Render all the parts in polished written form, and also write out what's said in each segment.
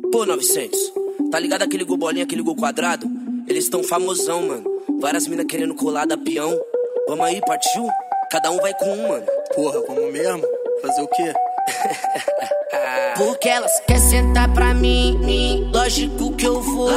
Pô, 900, tá ligado aquele gol bolinha, aquele gol quadrado? Eles tão famosão, mano. Várias minas querendo colar da peão. Vamos aí, partiu? Cada um vai com um, mano. Porra, vamos mesmo? Fazer o quê? Porque elas querem sentar pra mim, lógico que eu vou.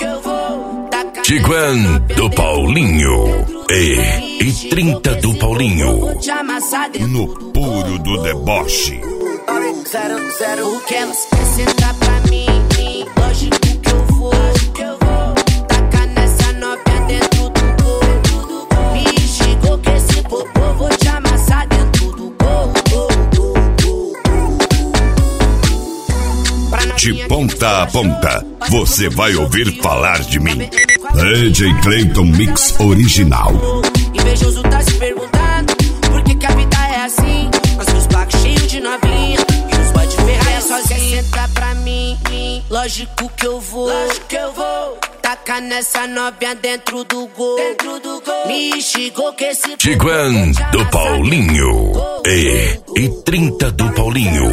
Tiguan do Paulinho e 30 do Paulinho. No puro do deboche. Porque elas querem sentar pra mim, lógico que eu vou. Tacar nessa novinha dentro do gol. Me chegou que esse popô vou te amassar dentro do gol. De ponta a ponta, você vai ouvir falar de mim. DJ Clayton Mix Original. Invejoso tá se perguntando por que a vida é assim. Mas os blacos cheios de novinha e os boy de ferraia sozinha. Senta pra mim, lógico que eu vou. Tacar nessa novinha dentro do gol. Me chegou que esse Tiguan do Paulinho e 30 do Paulinho.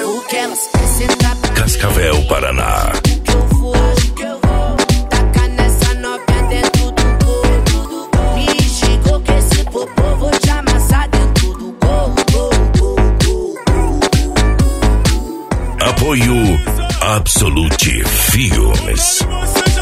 Cascavel, Paraná. Apoio Absolute Filmes.